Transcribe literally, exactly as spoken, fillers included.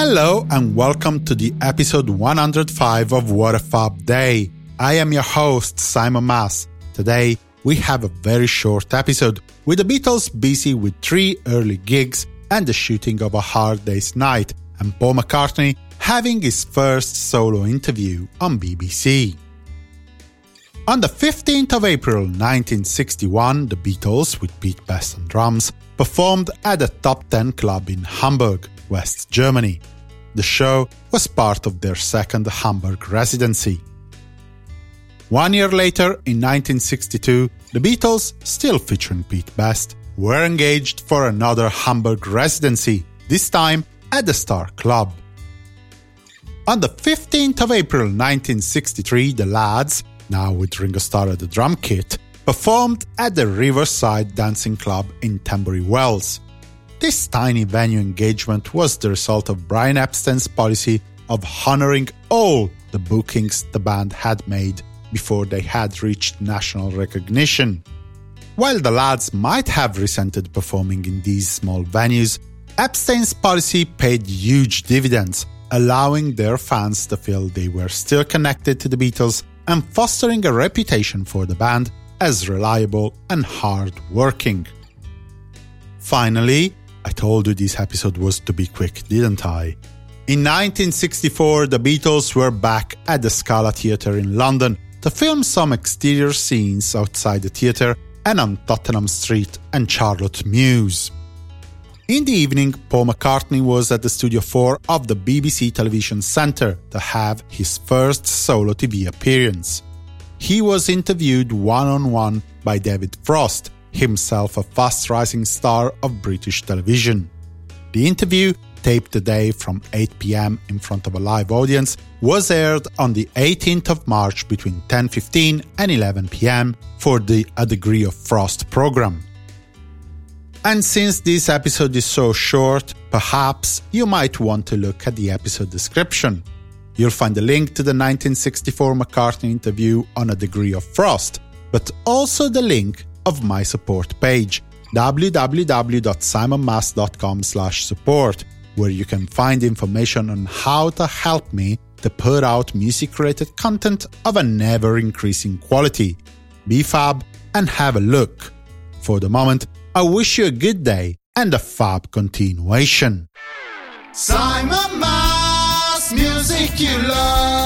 Hello and welcome to the episode one hundred five of What a Fab Day. I am your host, Simon Mas. Today, we have a very short episode, with the Beatles busy with three early gigs and the shooting of A Hard Day's Night, and Paul McCartney having his first solo interview on B B C. On the fifteenth of April nineteen sixty-one, the Beatles, with Pete Best on drums, performed at a Top ten club in Hamburg, West Germany. The show was part of their second Hamburg residency. One year later, in nineteen sixty-two, the Beatles, still featuring Pete Best, were engaged for another Hamburg residency, this time at the Star Club. On the fifteenth of April nineteen sixty-three, the lads, now with Ringo Starr at the drum kit, performed at the Riverside Dancing Club in Tunbury Wells. This tiny venue engagement was the result of Brian Epstein's policy of honouring all the bookings the band had made before they had reached national recognition. While the lads might have resented performing in these small venues, Epstein's policy paid huge dividends, allowing their fans to feel they were still connected to the Beatles and fostering a reputation for the band as reliable and hard-working. Finally, I told you this episode was to be quick, didn't I? In nineteen sixty-four, the Beatles were back at the Scala Theatre in London to film some exterior scenes outside the theatre and on Tottenham Street and Charlotte Mews. In the evening, Paul McCartney was at the Studio four of the B B C Television Centre to have his first solo T V appearance. He was interviewed one-on-one by David Frost, himself a fast-rising star of British television. The interview, taped today from eight p.m. in front of a live audience, was aired on the eighteenth of March between ten fifteen and eleven p.m. for the A Degree of Frost programme. And since this episode is so short, perhaps you might want to look at the episode description. You'll find a link to the nineteen sixty-four McCartney interview on A Degree of Frost, but also the link of my support page, w w w dot simon mas dot com slash support, where you can find information on how to help me to put out music-related content of an ever-increasing quality. Be fab and have a look. For the moment, I wish you a good day and a fab continuation. Simon Mas, music you love.